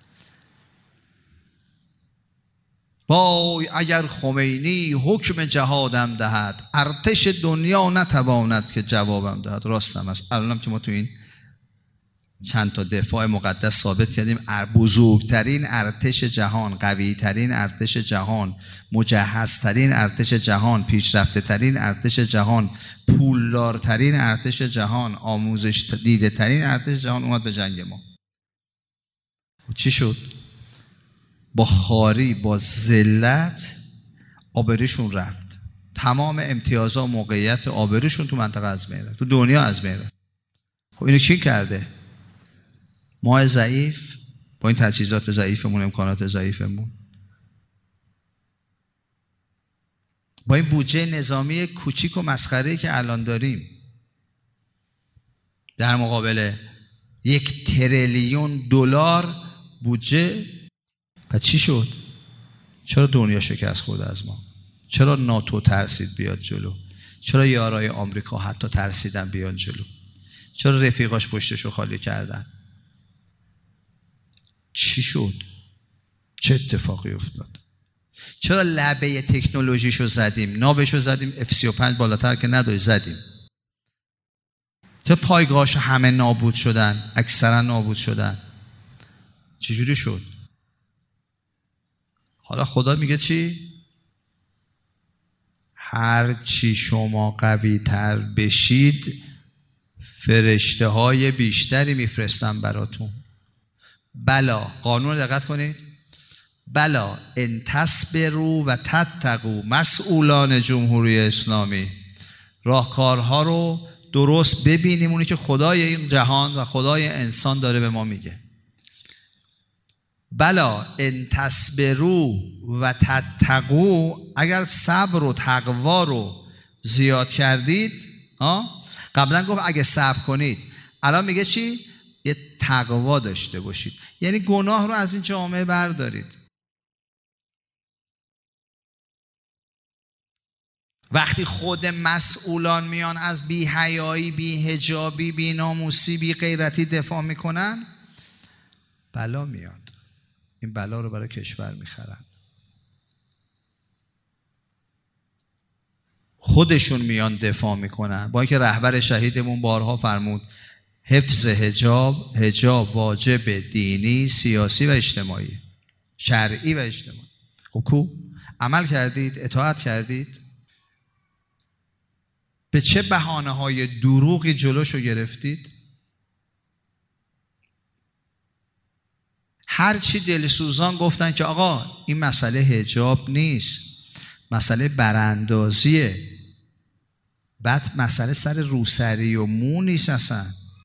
وای اگر خمینی حکم جهادم دهد، ارتش دنیا نتواند که جوابم دهد. راستم است. الانم که ما تو این چند تا دفاع مقدس ثابت کردیم بزرگترین ارتش جهان، قویترین ارتش جهان، مجهزترین ارتش جهان، پیشرفته ترین ارتش جهان، پولدارترین ارتش جهان، آموزش دیده ترین ارتش جهان اومد به جنگ ما. چی شد؟ با خاری، با ذلت آبروشون رفت. تمام امتیازها و موقعیت آبروشون تو منطقه از بین رفت، تو دنیا از بین رفت. خب اینو کی کرده؟ ما ضعیف با این تجهیزات ضعیفمون، امکانات ضعیفمون، با این بودجه نظامی کوچیک و مسخره‌ای که الان داریم در مقابل یک تریلیون دلار بودجه. پس چی شد؟ چرا دنیا شکست خورده از ما؟ چرا ناتو ترسید بیاد جلو؟ چرا یارای آمریکا حتی ترسیدن بیان جلو؟ چرا رفیقاش پشتشو خالی کردن؟ چی شد؟ چه اتفاقی افتاد؟ چرا لبه تکنولوژیشو زدیم، ناوشو زدیم، اف سی و پنج بالاتر که نداری زدیم؟ چرا پایگاهاش همه نابود شدن، اکثرا نابود شدن؟ چجوری شد؟ حالا خدا میگه چی؟ هر چی شما قوی تر بشید فرشته های بیشتری میفرستم براتون. بلا، قانون رو دقت کنید. بلا ان تصبروا و تتقوا، مسئولان جمهوری اسلامی، راهکارها رو درست ببینیم، اونی که خدای این جهان و خدای انسان داره به ما میگه. بلا ان تصبروا و تتقوا، اگر صبر و تقوا رو زیاد کردید، ها قبلا گفت اگه صبر کنید، الان میگه چی؟ یه تقوا داشته باشید، یعنی گناه رو از این جامعه بردارید. وقتی خود مسئولان میان از بی حیایی، بی حجابی، بی ناموسی، بی غیرتی دفاع میکنن، بلا میاد. این بلا رو برای کشور میخرن. خودشون میان دفاع میکنن. با اینکه رهبر شهیدمون بارها فرمود حفظ حجاب، حجاب واجب دینی، سیاسی و اجتماعی، شرعی و اجتماعی. خب کو؟ عمل کردید؟ اطاعت کردید؟ به چه بهانه های دروغی جلوشو گرفتید؟ هرچی دلسوزان گفتن که آقا این مسئله حجاب نیست، مسئله براندازیه، بعد مسئله سر روسری و مو نیست، اصلا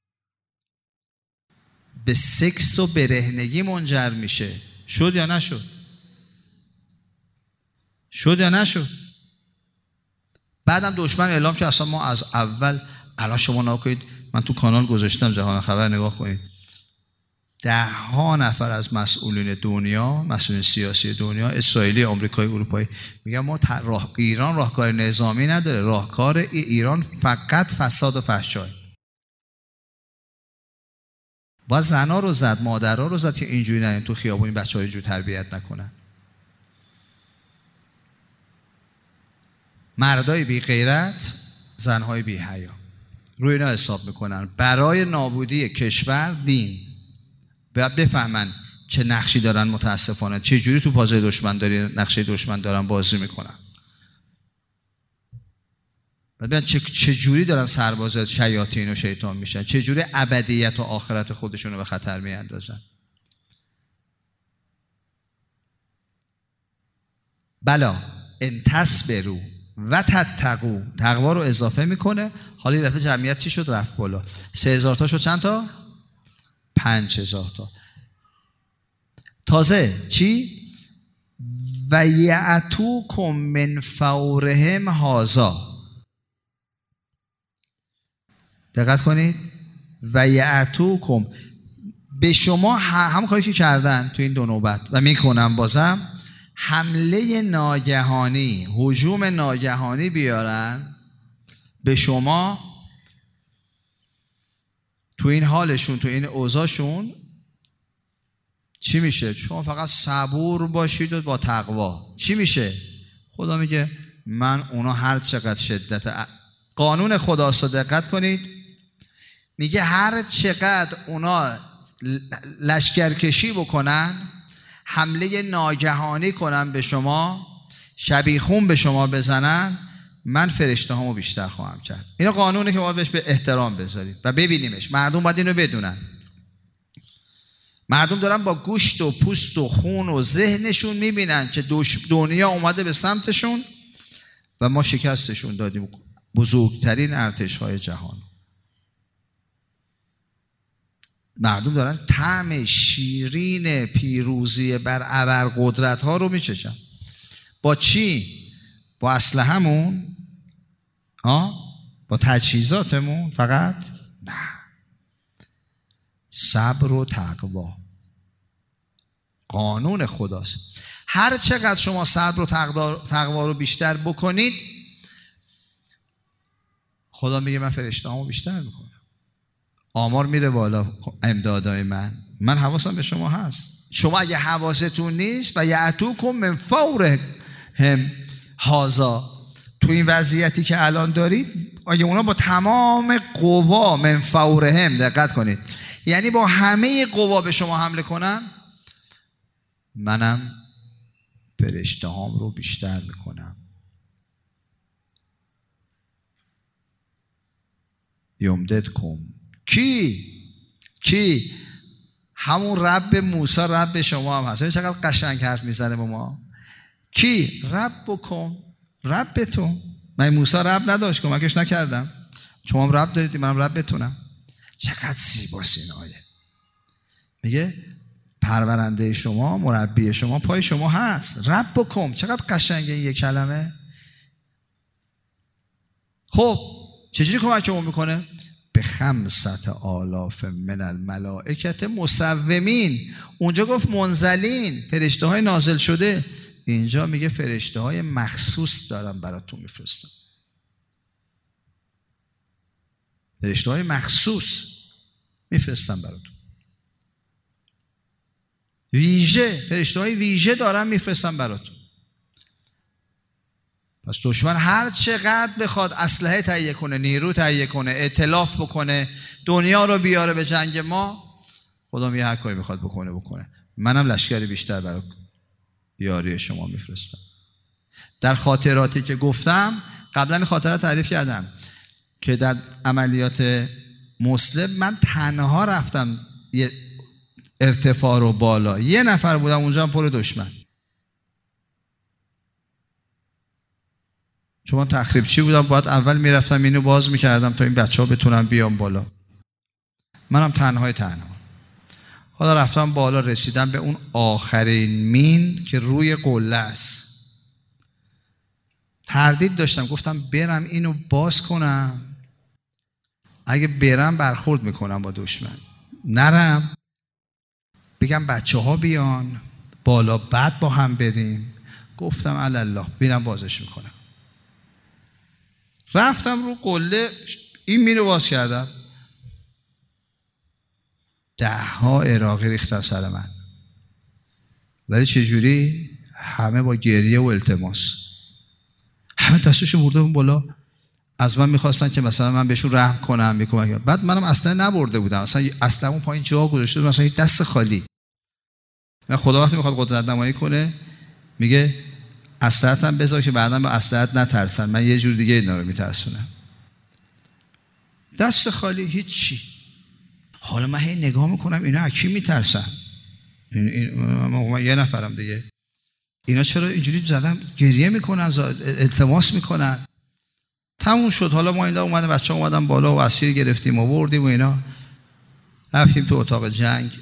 به سکس و برهنگی منجر میشه. شد یا نشد؟ شد یا نشد؟ بعدم دشمن اعلام که اصلا ما از اول، الان شما نگاه کنید، من تو کانال گذاشتم جهان خبر، نگاه کنید، ده ها نفر از مسئولین دنیا، مسئولین سیاسی دنیا، اسرائیلی، آمریکایی، اروپایی، میگن ما راه ایران راهکار نظامی نداره، راهکار ایران فقط فساد و فحشا. با زنا رو زد، مادرها رو زد که اینجوری نه تو خیابونی بچه‌ها اینجوری تربیت نکنن. مردای بی غیرت، زنهای بی حیا، روی اینا حساب میکنن برای نابودی کشور، دین. باید بفهمن چه نقشی دارن، متاسفانه چه جوری تو بازی دشمن داری، نقشه دشمن دارن بازی میکنن. ببین چه چه جوری دارن سرباز شیاطین و شیطان میشن، چه جوری ابدیت و آخرت خودشون رو به خطر میاندازن. بلا ان تصبروا و تتقوا، تقوا رو اضافه میکنه. حالا این دفعه جمعیت چی شد؟ رفت بالا. سه هزار تا شد چند تا؟ پنج هزار تا. تازه چی؟ و یأتوکم من فورهم هذا. دقت کنید. و یأتوکم، به شما هم کاری که کردن تو این دو نوبت و میکنم بازم، حمله ناگهانی، هجوم ناگهانی بیارن به شما تو این حالشون، تو این اوضاعشون. چی میشه؟ شما فقط صبور باشید و با تقوا. چی میشه؟ خدا میگه من اونا هر چقدر شدت قانون خداست، دقت کنید، میگه هر چقدر اونا لشکرکشی بکنن، حمله ناگهانی کنن به شما، شبیخون به شما بزنن، من فرشته هامو بیشتر خواهم کرد. اینا قانونه که باید بهش به احترام بذاریم و ببینیمش. مردم باید اینو بدونن. مردم دارن با گوشت و پوست و خون و ذهنشون میبینن که دنیا اومده به سمتشون و ما شکستشون دادیم بزرگترین ارتش های جهان. مردم دارن طعم شیرین پیروزی بر ابرقدرت ها رو میچشن. با چی؟ با اسلحه‌مون؟ آه؟ با تجهیزاتمون فقط؟ نه. صبر و تقوا قانون خداست. هر چقدر شما صبر و تقوا رو بیشتر بکنید، خدا میگه من فرشته‌هامو بیشتر میکنم. آمار میره بالا، امدادای من من حواسم به شما هست. شما اگه حواستون نیست، و یأتوکم من فورهم هذا، تو این وضعیتی که الان دارید، اگه اونا با تمام قوا من فورهم، دقت کنید، یعنی با همه قوا به شما حمله کنن، منم فرشته‌هام رو بیشتر میکنم. یمددکم. کی؟ کی؟ همون رب موسی، رب شما هم هست. چقدر قشنگ حرف میزنه با ما. کی؟ ربکم، ربتون. من موسی رب نداشت، کمکش نکردم. شما هم رب دارید، منم ربتونم. چقدر زیباست این آیه. میگه پرورنده شما، مربی شما پای شما هست. ربکم. چقدر قشنگه این یک کلمه. خب چجوری کمکمون میکنه؟ به خمسة آلاف من الملائکه مسومین. اونجا گفت منزلین، فرشته های نازل شده. اینجا میگه فرشته های مخصوص دارم براتون میفرستم. فرشته های مخصوص میفرستم براتون. ویژه، فرشته های ویژه دارم میفرستم براتون. پس دشمن هر چقدر بخواد اسلحه تهیه کنه، نیرو تهیه کنه، ائتلاف بکنه، دنیا رو بیاره به جنگ ما، خدا میگه هر کاری بخواد بکنه بکنه، منم لشکری بیشتر برای یاری شما میفرستم. در خاطراتی که گفتم قبلا، خاطرات تعریف کردم که در عملیات مسلم من تنها رفتم یه ارتفاع رو بالا، یه نفر بودم اونجا هم پر دشمن. چون تخریب چی بودم، باید اول میرفتم اینو باز میکردم تا این بچه ها بتونم بیام بالا. منم تنهای تنها. حالا رفتم بالا، رسیدم به اون آخرین مین که روی قله است. تردید داشتم، گفتم برم اینو باز کنم، اگه برم برخورد میکنم با دشمن، نرم بگم بچه ها بیان بالا بعد با هم بریم. گفتم الله بیرم بازش میکنم. رفتم رو قله، این مینو باز کردم، ده ها عراقی ریختن سر من. ولی چجوری؟ همه با گریه و التماس، همه دستشو بردم بالا، از من میخواستن که مثلا من بهشون رحم کنم، میکنم. بعد منم اصلا نبرده بودم، اصلا اصلا اون پایین جا گذاشته بودم، مثلا دست خالی. من خدا وقتی میخواد قدرت نمایی کنه میگه اسلحه‌تم بذار که بعداً با اسلحه‌ت نترسن، من یه جور دیگه اینا رو میترسونم. دست خالی، هیچی. حالا من هی نگاه میکنم اینا از کی میترسن؟ این این من یه نفرم دیگه. اینا چرا اینجوری زدن گریه میکنن، التماس میکنن. تموم شد. حالا ما اینا اومدن، بچه‌ها اومدن بالا و اسیر گرفتیم و بردیم و اینا، رفتیم تو اتاق جنگ.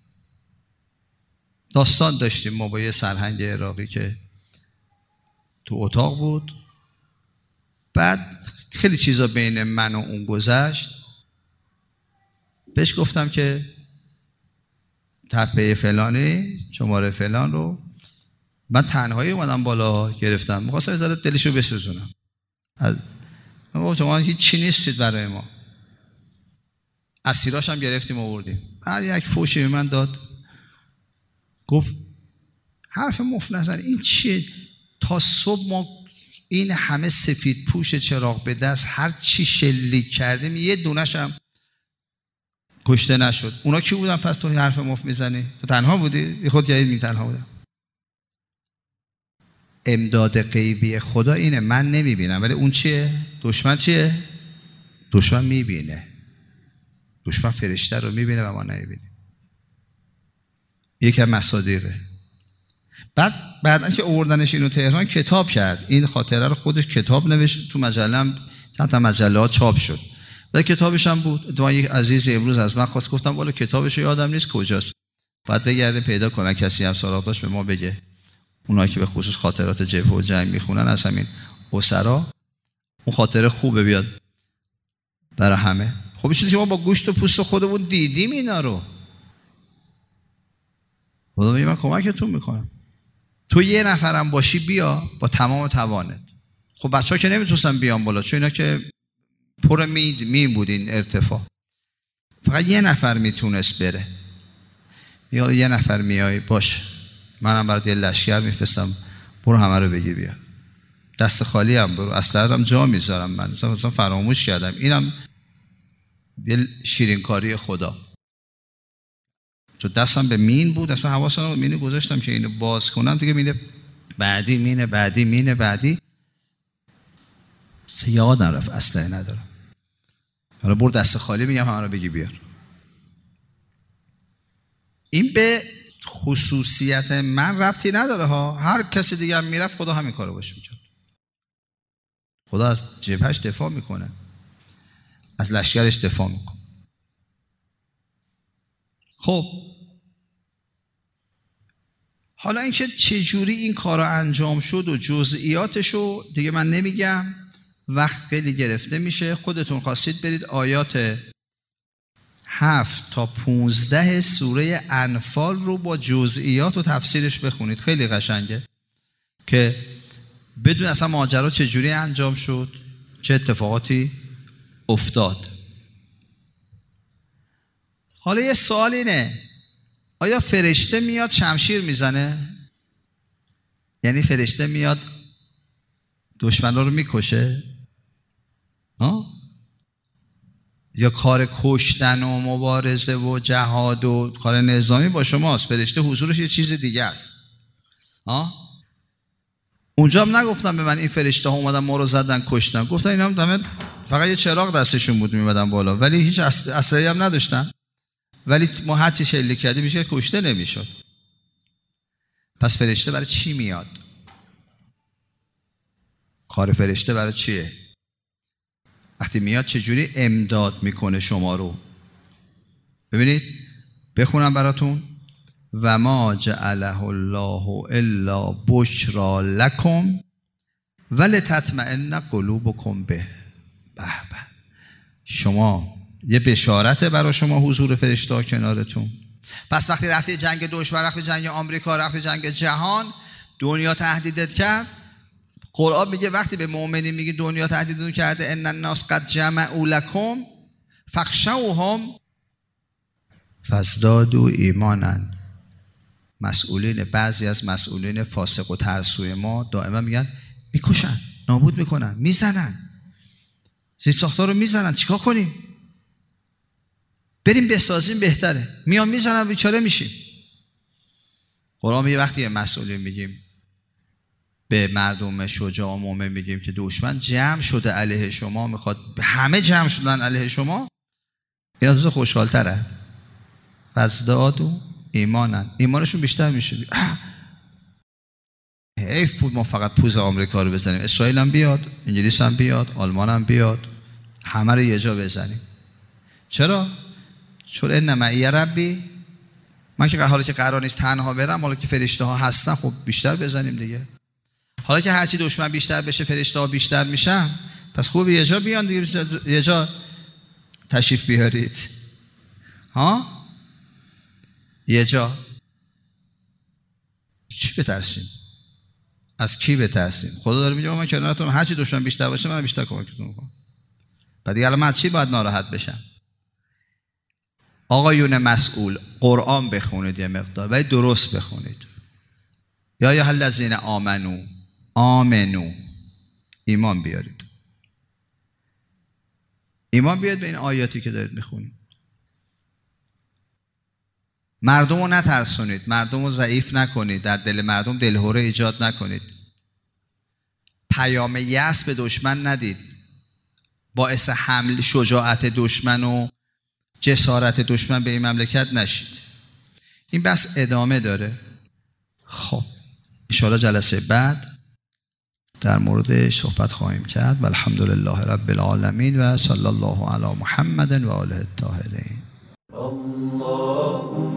داستان داشتیم ما با یه سرهنگ عراقی که تو اتاق بود. بعد خیلی چیزا بین من و اون گذشت. بهش گفتم که تپه فلانی شماره فلان رو من تنهایی اومدم بالا گرفتم، می‌خواستم ذره دلشو بسوزونم. از ما شما هیچ چی نیستید برای ما. اسیراش هم گرفتیم و آوردیم. بعد یک فوشی به من داد، گفت حرف مفت نزن، این چیه؟ تا صبح ما این همه سفید پوش چراغ به دست هر چی شلیک کردیم یه دونش هم کشته نشد. اونا کی بودن پس تو حرف مفت میزنی؟ تو تنها بودی؟ خود یعنی می تنها بودم. امداد غیبی خدا اینه، من نمیبینم ولی اون چیه؟ دشمن چیه؟ دشمن میبینه. دشمن فرشته رو میبینه و ما نمیبینیم. یکی از مصادیقه. بعد بعدن که آوردنش اینو تهران کتاب کرد، این خاطره رو خودش کتاب نوشت، تو مجله هم چند تا مجله چاپ شد و کتابش هم بود. تو یک عزیز امروز از من خواست، گفتم والا کتابش رو یادم نیست کجاست، بعد بگرده پیدا کنه، کسی هم سراغ داشت به ما بگه. اونایی که به خصوص خاطرات جبهه و جنگ میخونن از همین اسرا اون خاطره خوبه بیاد برای همه. خب چیزی که ما با گوشت و پوست خودمون دیدیم اینا رو. خدا میگه من کمکتون میکنم. تو یه نفرم باشی بیا با تمام توانت. خب بچه‌ها که نمیتونستن بیان بالا چون اینا که پر می می بود این ارتفاع. فقط یه نفر میتونست بره. یا یه نفر میای باش، منم برات یه لشکر میفرستم برو همه رو بگی بیا. دست خالی هم برو، اصلا هم جا میذارم. من مثلا فراموش کردم. اینم یه شیرینکاری خدا. تو دستم به مین بود، اصلا حواسم مینه گذاشتم که اینو باز کنم دیگه، مینه بعدی مینه بعدی مینه بعدی اصلا یادم رفت، اصلا ندارم. حالا برو دست خالی میگم همه رو بگی بیار. این به خصوصیت من ربطی نداره ها. هر کسی دیگه هم میرفت خدا همین کارو باشه میکرد. خدا از جبهش دفاع میکنه، از لشکرش دفاع میکنه. خب حالا اینکه چجوری این کارا انجام شد و جزئیاتشو دیگه من نمیگم، وقت خیلی گرفته میشه. خودتون خواستید برید آیات هفت تا پونزده سوره انفال رو با جزئیات و تفسیرش بخونید. خیلی قشنگه که بدون اصلا ماجرا چجوری انجام شد، چه اتفاقاتی افتاد. حالا یه سوال اینه، آیا فرشته میاد شمشیر میزنه؟ یعنی فرشته میاد دشمنا رو میکشه؟ ها؟ یا کار کشتن و مبارزه و جهاد و کار نظامی با شماست؟ فرشته حضورش یه چیز دیگه است. ها؟ اونجا هم نگفتم به من این فرشته ها اومدن ما رو زدن کشتن، گفتن اینا هم دمت فقط یه چراغ دستشون بود میمدن بالا ولی هیچ اسلحه‌ای هم نداشتن، ولی ما هر چی شلیک کردیم میشه کشته نمیشد. پس فرشته برای چی میاد؟ کار فرشته برای چیه؟ وقتی میاد چجوری امداد میکنه شما رو؟ ببینید بخونم براتون. و ما جعله الله الا بشرا لکم ولتطمئن قلوبکم به. به به، شما یه بشارت برای شما حضور فرشته کنارتون. پس وقتی رفتی جنگ دشمن، رفتی جنگ آمریکا، رفتی جنگ جهان، دنیا تهدیدت کرد. قرآن میگه وقتی به مؤمنین میگه دنیا تهدیدتون کرده ان الناس قد جمعوا لکم فاخشوهم فازدادوا ایمانا. مسئولین، بعضی از مسئولین فاسق و ترسوی ما دائما میگن میکشن، نابود میکنن، میزنن، زیر ساختار رو میزنن، چیکار کنیم؟ بریم بسازیم بهتره. میان میزنن بیچاره میشیم. قرآن میگه وقتی مسئولین میگیم به مردم شجاع و مومن میگیم که دشمن جمع شده علیه شما، میخواد همه جمع شدن علیه شما، این از خوشحال تره. فازدادوا ایمانا، ایمانشون بیشتر میشه. حیف بود ما فقط پوز آمریکا رو بزنیم، اسرائیل هم بیاد، انگلیس هم بیاد، آلمان هم بیاد، همه رو یه جا بزنیم. چرا؟ چون ان معی ربی، من که حالا که قرار نیست تنها برم، حالا که فرشته ها هستن خب بیشتر بزنیم دیگه. حالا که هرچی دشمن بیشتر بشه فرشته ها بیشتر میشن، پس خوب یه جا بیان دیگه، یه جا تشریف بیارید. ها؟ یه جا. چی بترسیم؟ از کی بترسیم؟ خدا داره میگه من کنارتون، هرچی دشمن بیشتر باشه من بیشتر کمکتون میکنم. بعد دیگه الان من از چی باید ناراحت بشم؟ آقایون مسئول، قرآن بخونید یه مقدار، ولی درست بخونید. یا یا الذین آمنو، آمنو، ایمان بیارید. ایمان بیارید به این آیاتی که دارید میخونید. مردم رو نترسونید، مردم رو ضعیف نکنید، در دل مردم دلهوره ایجاد نکنید. پیام یأس به دشمن ندید، باعث حمل شجاعت دشمن و جسارت دشمن به این مملکت نشید. این بس ادامه داره. خب انشاءالله جلسه بعد در موردش صحبت خواهیم کرد. و الحمدلله رب العالمین و صلی الله علی محمد و آله الطاهرین. الله